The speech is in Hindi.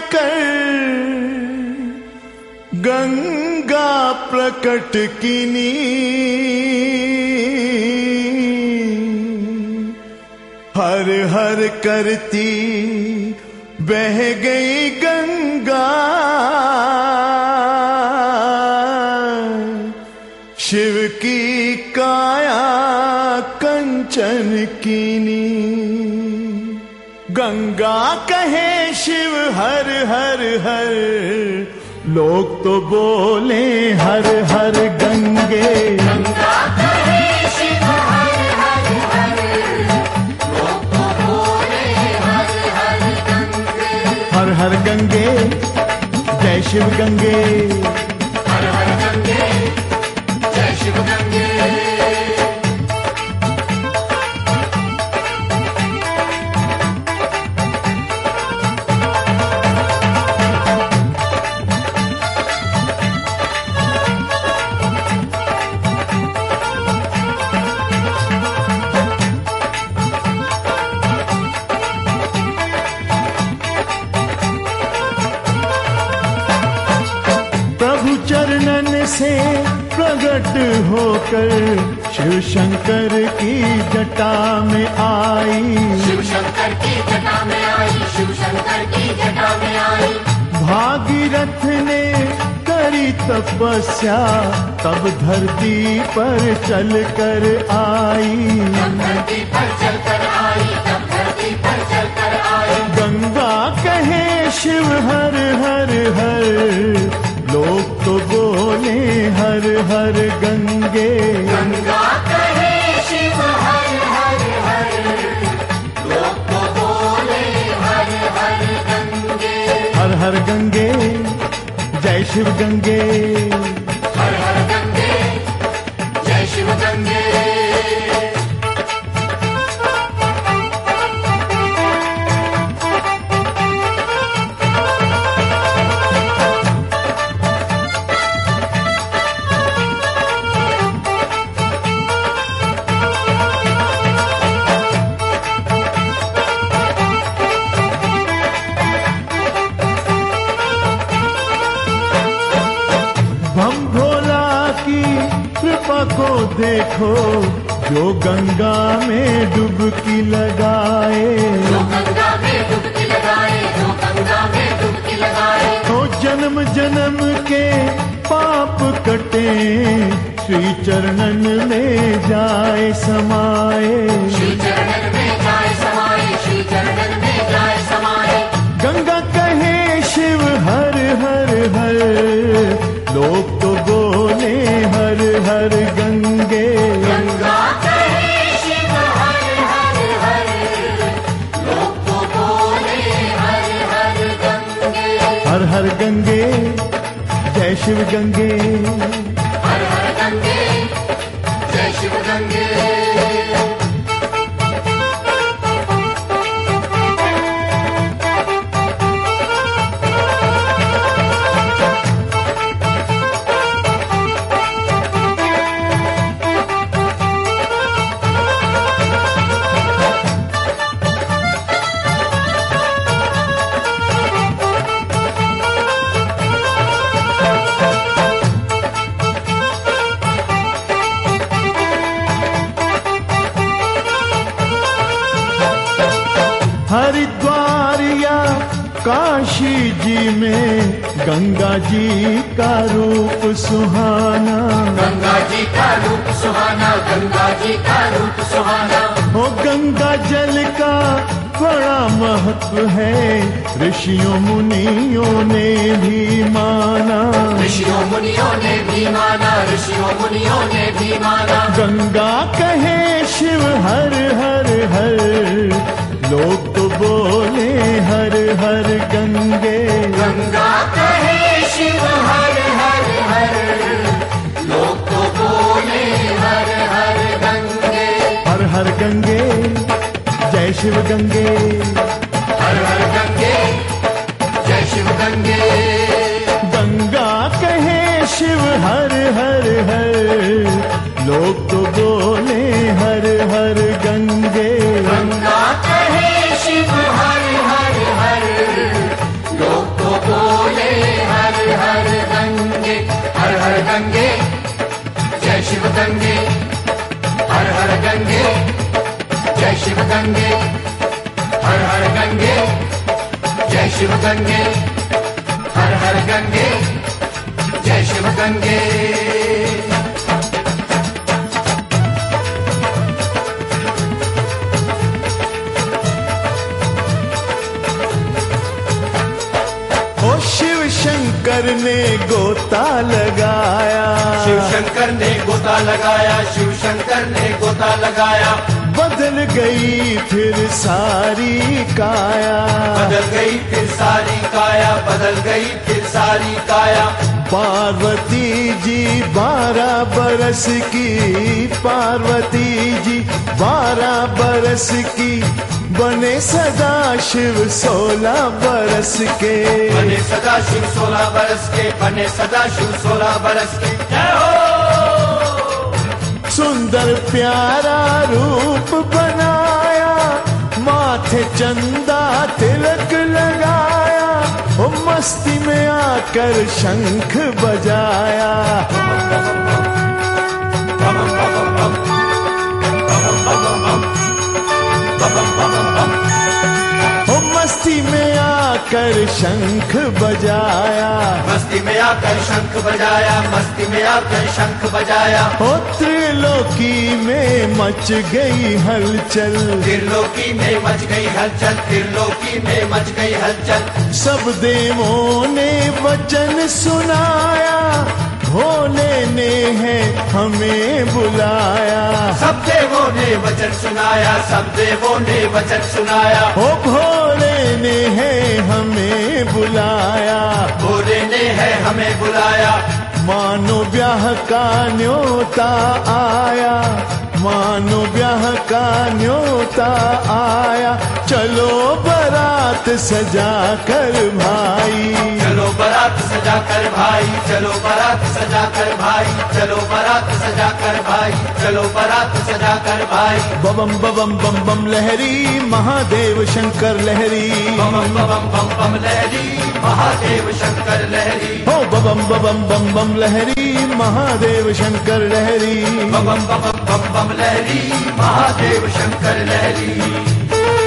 कर गंगा प्रकट कीनी, हर हर करती बह गई गंगा। शिव की काया कंचन कीनी, गंगा कहे शिव हर हर हर, लोग तो बोले हर हर गंगे। गंगा कहे शिव हर हर हर, लोग तो बोले हर हर गंगे। हर हर गंगे जय शिव गंगे, हर हर गंगे जय शिव गंगे। चरणन से प्रकट होकर शिव शंकर की जटा में आई, शिव शंकर की जटा में आई, शिव शंकर की जटा में आई। भागीरथ ने करी तपस्या, तब धरती पर चल कर आई, तब धरती पर चल कर आई, तब धरती पर चल कर आई। गंगा कहे शिव हर हर हर, लोग तो बोले हर हर गंगे। गंगा कहे शिव हर हर हर, लोग तो बोले हर हर गंगे। हर हर गंगे जय शिव गंगे, हर हर गंगे जय शिव गंगे। हम भोला की कृपा को देखो, जो गंगा में डुबकी लगाए, जो गंगा में डुबकी लगाए, जो गंगा में डुबकी लगाए। तो जन्म जन्म के पाप कटे, श्री चरणन में जाए समाए, श्री चरणन में जाए समाए, श्री चरणन में जाए समाए। गंगा कहे शिव हर हर हर, लोग तो बोले हर हर गंगे। गंगा कहे शिव हर हर हर, लोग तो बोले हर हर गंगे। हर हर गंगे जय शिव गंगे, हर हर गंगे जय शिव गंगे। हरिद्वार या काशी जी में गंगा जी का रूप सुहाना, गंगा जी का रूप सुहाना, गंगा जी का रूप सुहाना। हो गंगा जल का बड़ा महत्व है, ऋषियों मुनियों ने भी माना, ऋषियों मुनियों ने भी माना, ऋषियों मुनियों ने भी माना। गंगा कहे शिव हर हर हर, लोग तो बोले हर हर गंगे। गंगा कहे शिव हर हर हर, लोग तो बोले हर हर गंगे। हर हर गंगे जय शिव गंगे, हर हर गंगे जय शिव गंगे। गंगा कहे शिव हर हर हर, लोग तो बोले हर हर गंगे। गंगा कहे शिव हर हर हर, लोग जय शिव गंगे, हर हर गंगे, जय शिव गंगे। ओ शिव शंकर ने गोता लगाया, शिव शंकर ने गोता लगाया, शिव शंकर ने गोता लगाया। बदल गई फिर सारी काया, बदल गई फिर सारी काया, बदल गई फिर सारी काया। पार्वती जी 12 बरस की, पार्वती जी 12 बरस की, बने सदा शिव 16 बरस के। बने सदा शिव 16 बरस के, बने सदा शिव 16 बरस के। जय हो। सुंदर प्यारा रूप बनाया, माथे चंदा तिलक लगाया, ओ मस्ती में आकर शंख बजाया। ओ मस्ती में आकर शंख बजाया, मस्ती में आकर शंख बजाया, मस्ती में आकर शंख बजाया। ओ त्रिलोकी में मच गई हलचल, त्रिलोकी में मच गई हलचल, त्रिलोकी में मच गई हलचल। सब देवों ने वचन सुनाया, भोले ने है हमें बुलाया। सब देवों ने वचन सुनाया, सब देवों ने वचन सुनाया। ओ भोले ने है हमें बुलाया, भोले ने है हमें बुलाया। मानो ब्याह का न्योता आया, मानो ब्याह का न्योता आया। चलो बारात सजा कर भाई, चलो बारात सजा कर भाई, चलो बारात सजा कर भाई, चलो बारात सजा कर भाई, चलो बारात सजा कर भाई। बम बम बम बम लहरी, महादेव शंकर लहरी। बम बम बम बम लहरी, महादेव शंकर लहरी। हो बम बम बम बम लहरी, महादेव शंकर लहरी। बम बम बम बम लहरी, महादेव शंकर लहरी।